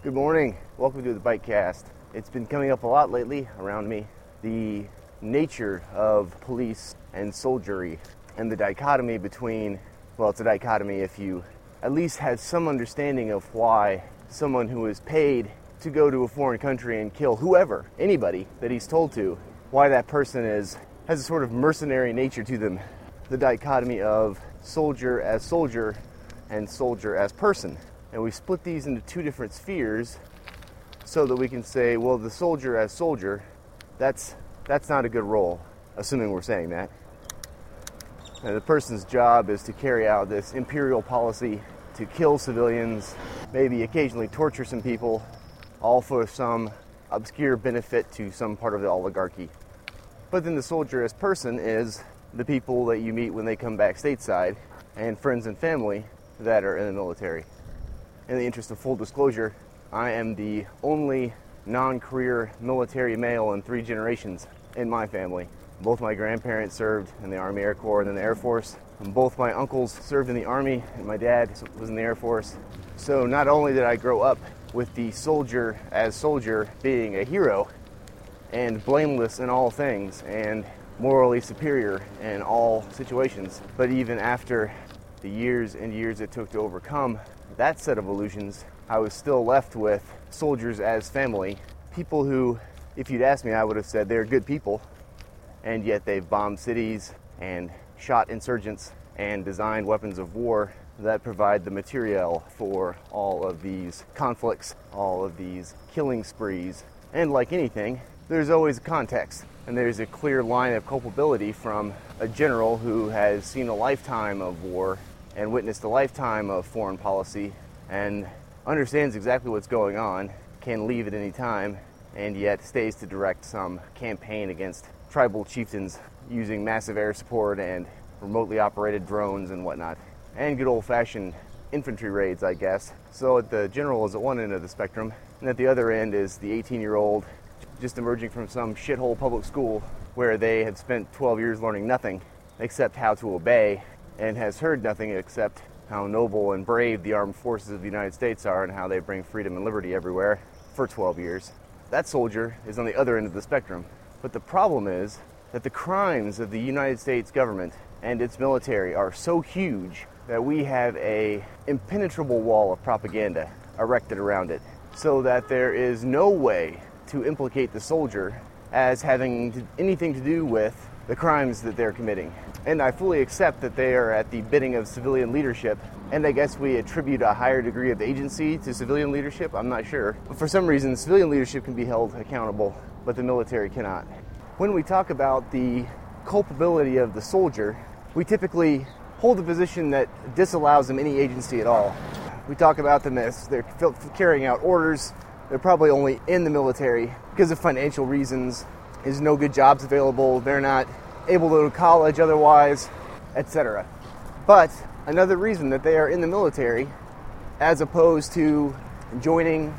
Good morning. Welcome to the Bitecast. It's been coming up a lot lately around me. The nature of police and soldiery and the dichotomy between, well, it's a dichotomy if you at least have some understanding of why someone who is paid to go to a foreign country and kill whoever, anybody that he's told to, why that person has a sort of mercenary nature to them. The dichotomy of soldier as soldier and soldier as person. And we split these into two different spheres so that we can say, well, the soldier as soldier, that's not a good role, assuming we're saying that. And the person's job is to carry out this imperial policy to kill civilians, maybe occasionally torture some people, all for some obscure benefit to some part of the oligarchy. But then the soldier as person is the people that you meet when they come back stateside and friends and family that are in the military. In the interest of full disclosure, I am the only non-career military male in 3 generations in my family. Both my grandparents served in the Army Air Corps and then the Air Force. And both my uncles served in the Army, and my dad was in the Air Force. So not only did I grow up with the soldier as soldier being a hero and blameless in all things and morally superior in all situations, but even after the years and years it took to overcome that set of illusions, I was still left with soldiers as family. People who, if you'd asked me, I would have said they're good people, and yet they've bombed cities and shot insurgents and designed weapons of war that provide the material for all of these conflicts, all of these killing sprees. And like anything, there's always a context, and there's a clear line of culpability from a general who has seen a lifetime of war and witnessed a lifetime of foreign policy and understands exactly what's going on, can leave at any time, and yet stays to direct some campaign against tribal chieftains using massive air support and remotely operated drones and whatnot. And good old-fashioned infantry raids, I guess. So the general is at one end of the spectrum, and at the other end is the 18-year-old just emerging from some shithole public school where they have spent 12 years learning nothing except how to obey, and has heard nothing except how noble and brave the armed forces of the United States are and how they bring freedom and liberty everywhere for 12 years. That soldier is on the other end of the spectrum. But the problem is that the crimes of the United States government and its military are so huge that we have an impenetrable wall of propaganda erected around it, so that there is no way to implicate the soldier as having anything to do with the crimes that they're committing. And I fully accept that they are at the bidding of civilian leadership, and I guess we attribute a higher degree of agency to civilian leadership, I'm not sure. But for some reason, civilian leadership can be held accountable, but the military cannot. When we talk about the culpability of the soldier, we typically hold the position that disallows them any agency at all. We talk about them as they're carrying out orders. They're probably only in the military because of financial reasons. There's no good jobs available. They're not able to go to college otherwise, etc. But another reason that they are in the military, as opposed to joining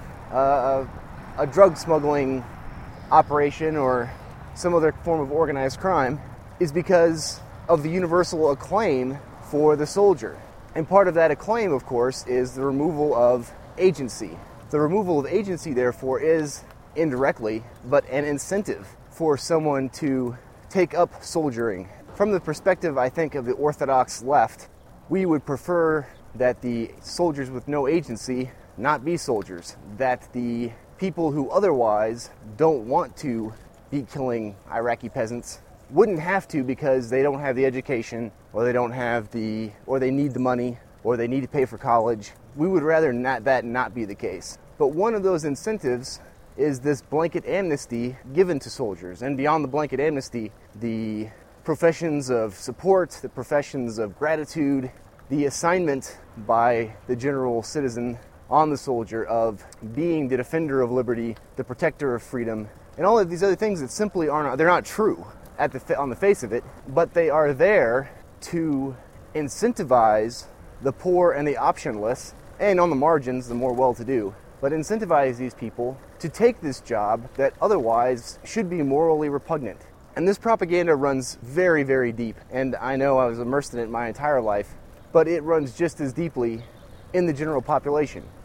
a drug smuggling operation or some other form of organized crime, is because of the universal acclaim for the soldier. And part of that acclaim, of course, is the removal of agency. The removal of agency, therefore, is indirectly, but an incentive for someone to take up soldiering. From the perspective, I think, of the orthodox left, we would prefer that the soldiers with no agency not be soldiers, that the people who otherwise don't want to be killing Iraqi peasants wouldn't have to because they don't have the education, or they don't have or they need the money, or they need to pay for college. We would rather that not be the case. But one of those incentives is this blanket amnesty given to soldiers. And beyond the blanket amnesty, the professions of support, the professions of gratitude, the assignment by the general citizen on the soldier of being the defender of liberty, the protector of freedom, and all of these other things that simply they're not true on the face of it, but they are there to incentivize the poor and the optionless, and on the margins, the more well-to-do, but incentivize these people to take this job that otherwise should be morally repugnant. And this propaganda runs very, very deep, and I know I was immersed in it my entire life, but it runs just as deeply in the general population.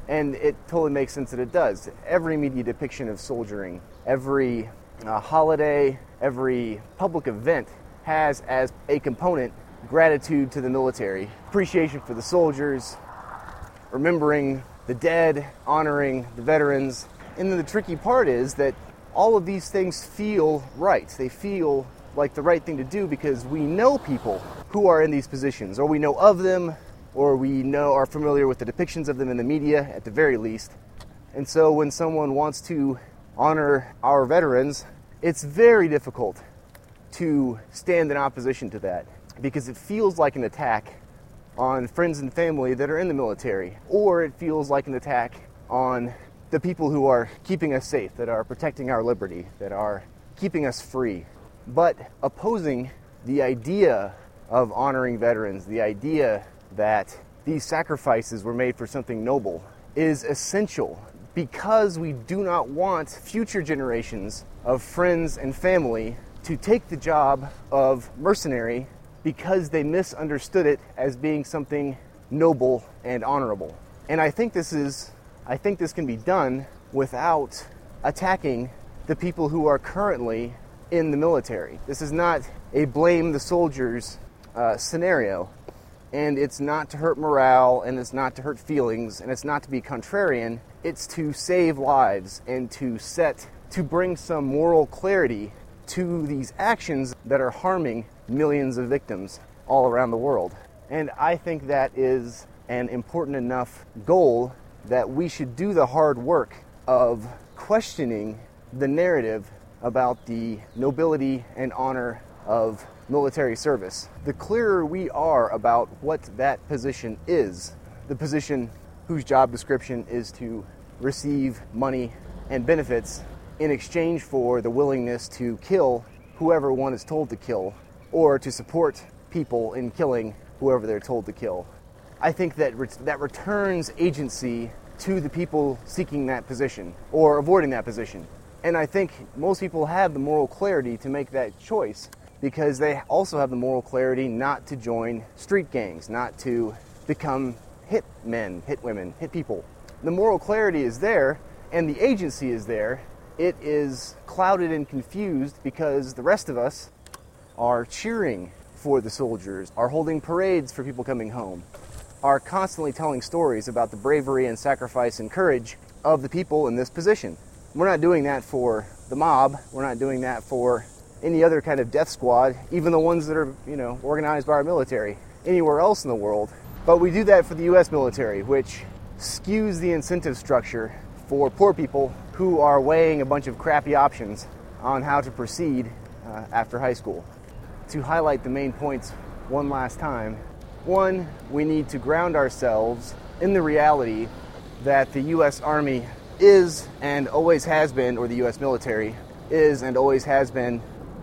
And it totally makes sense that it does. Every media depiction of soldiering, every holiday, every public event has as a component gratitude to the military, appreciation for the soldiers, remembering the dead, honoring the veterans. And then the tricky part is that all of these things feel right. They feel like the right thing to do because we know people who are in these positions, or we know of them, or we are familiar with the depictions of them in the media at the very least. And so when someone wants to honor our veterans, it's very difficult to stand in opposition to that because it feels like an attack on friends and family that are in the military, or it feels like an attack on the people who are keeping us safe, that are protecting our liberty, that are keeping us free. But opposing the idea of honoring veterans, the idea that these sacrifices were made for something noble, is essential because we do not want future generations of friends and family to take the job of mercenary because they misunderstood it as being something noble and honorable. And I think this can be done without attacking the people who are currently in the military. This is not a blame the soldiers scenario, and it's not to hurt morale, and it's not to hurt feelings, and it's not to be contrarian. It's to save lives and to bring some moral clarity to these actions that are harming millions of victims all around the world. And I think that is an important enough goal that we should do the hard work of questioning the narrative about the nobility and honor of military service. The clearer we are about what that position is, the position whose job description is to receive money and benefits in exchange for the willingness to kill whoever one is told to kill, or to support people in killing whoever they're told to kill. I think that that returns agency to the people seeking that position or avoiding that position. And I think most people have the moral clarity to make that choice because they also have the moral clarity not to join street gangs, not to become hit men, hit women, hit people. The moral clarity is there and the agency is there. It is clouded and confused because the rest of us are cheering for the soldiers, are holding parades for people coming home, are constantly telling stories about the bravery and sacrifice and courage of the people in this position. We're not doing that for the mob. We're not doing that for any other kind of death squad, even the ones that are, organized by our military anywhere else in the world. But we do that for the U.S. military, which skews the incentive structure for poor people who are weighing a bunch of crappy options on how to proceed after high school. To highlight the main points one last time, one, we need to ground ourselves in the reality that the U.S. Army is and always has been, or the U.S. military is and always has been,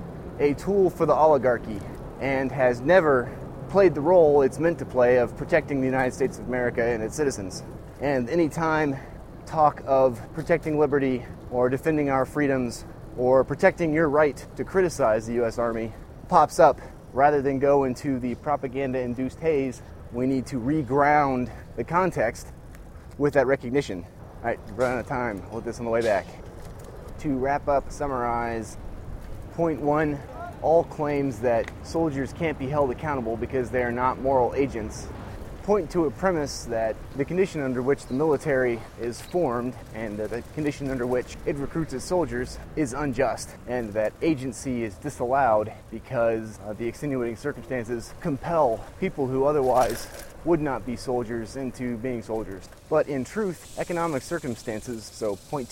a tool for the oligarchy and has never played the role it's meant to play of protecting the United States of America and its citizens. And anytime talk of protecting liberty or defending our freedoms or protecting your right to criticize the U.S. Army pops up, rather than go into the propaganda-induced haze, we need to reground the context with that recognition. All right, we're running out of time. We'll do this on the way back. To wrap up, summarize, point one, all claims that soldiers can't be held accountable because they are not moral agents point to a premise that the condition under which the military is formed and the condition under which it recruits its soldiers is unjust, and that agency is disallowed because the extenuating circumstances compel people who otherwise would not be soldiers into being soldiers. But in truth, economic circumstances, so point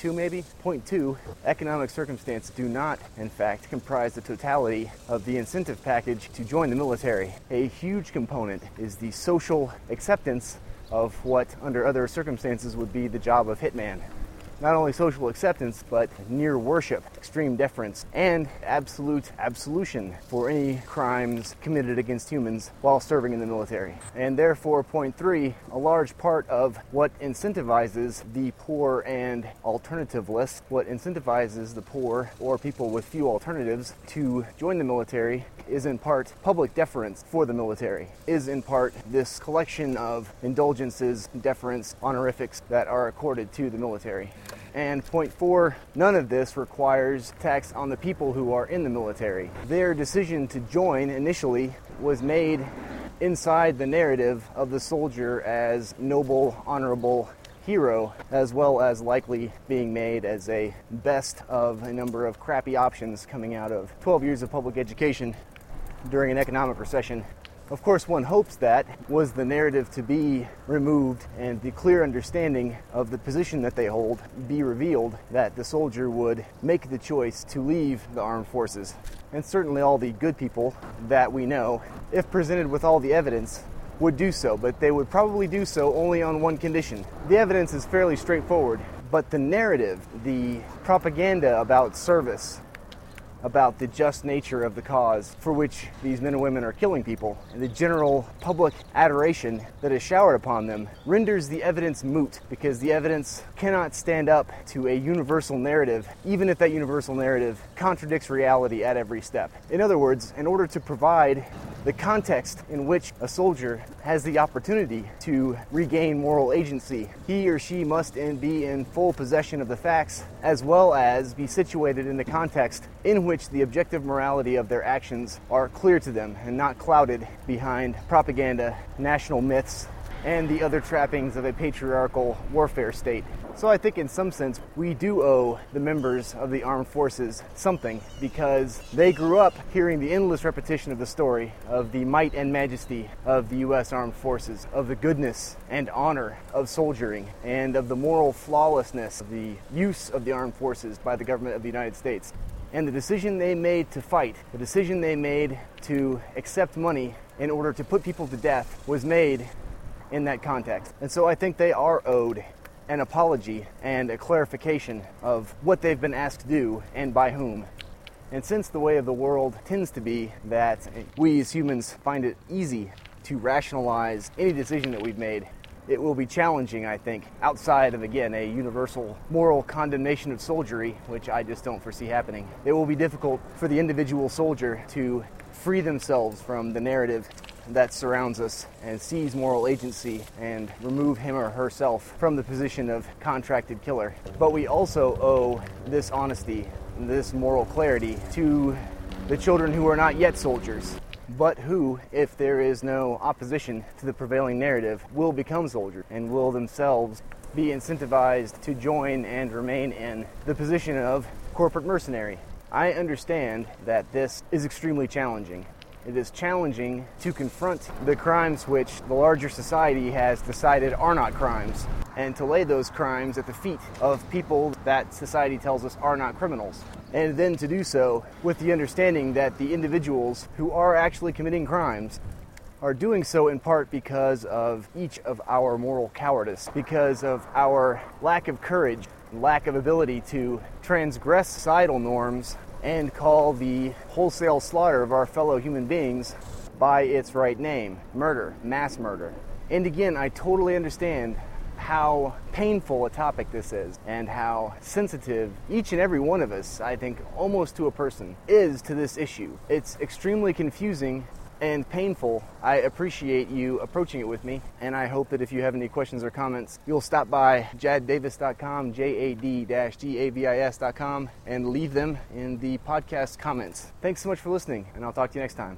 two, economic circumstances do not, in fact, comprise the totality of the incentive package to join the military. A huge component is the social acceptance of what, under other circumstances, would be the job of hitman. Not only social acceptance, but near worship, extreme deference, and absolute absolution for any crimes committed against humans while serving in the military. And therefore, point three, a large part of what incentivizes the poor and alternativeless, what incentivizes the poor or people with few alternatives to join the military is in part public deference for the military, is in part this collection of indulgences, deference, honorifics that are accorded to the military. And point 4, none of this requires tax on the people who are in the military. Their decision to join initially was made inside the narrative of the soldier as noble, honorable hero, as well as likely being made as a best of a number of crappy options coming out of 12 years of public education during an economic recession. Of course, one hopes that was the narrative to be removed and the clear understanding of the position that they hold be revealed, that the soldier would make the choice to leave the armed forces. And certainly all the good people that we know, if presented with all the evidence, would do so, but they would probably do so only on one condition. The evidence is fairly straightforward, but the narrative, the propaganda about service, about the just nature of the cause for which these men and women are killing people, and the general public adoration that is showered upon them renders the evidence moot, because the evidence cannot stand up to a universal narrative, even if that universal narrative contradicts reality at every step. In other words, in order to provide the context in which a soldier has the opportunity to regain moral agency, he or she must be in full possession of the facts, as well as be situated in the context in which the objective morality of their actions are clear to them and not clouded behind propaganda, national myths, and the other trappings of a patriarchal warfare state. So I think in some sense we do owe the members of the armed forces something, because they grew up hearing the endless repetition of the story of the might and majesty of the U.S. Armed Forces, of the goodness and honor of soldiering, and of the moral flawlessness of the use of the armed forces by the government of the United States. And the decision they made to fight, the decision they made to accept money in order to put people to death, was made in that context. And so I think they are owed an apology and a clarification of what they've been asked to do and by whom. And since the way of the world tends to be that we as humans find it easy to rationalize any decision that we've made, it will be challenging, I think, outside of, again, a universal moral condemnation of soldiery, which I just don't foresee happening. It will be difficult for the individual soldier to free themselves from the narrative that surrounds us and seize moral agency and remove him or herself from the position of contracted killer. But we also owe this honesty, this moral clarity to the children who are not yet soldiers, but who, if there is no opposition to the prevailing narrative, will become soldiers and will themselves be incentivized to join and remain in the position of corporate mercenary. I understand that this is extremely challenging. It is challenging to confront the crimes which the larger society has decided are not crimes, and to lay those crimes at the feet of people that society tells us are not criminals. And then to do so with the understanding that the individuals who are actually committing crimes are doing so in part because of each of our moral cowardice, because of our lack of courage, lack of ability to transgress societal norms and call the wholesale slaughter of our fellow human beings by its right name: murder, mass murder. And again, I totally understand how painful a topic this is and how sensitive each and every one of us, I think almost to a person, is to this issue. It's extremely confusing and painful. I appreciate you approaching it with me, and I hope that if you have any questions or comments, you'll stop by jaddavis.com, JAD-GAVIS.com, and leave them in the podcast comments. Thanks so much for listening, and I'll talk to you next time.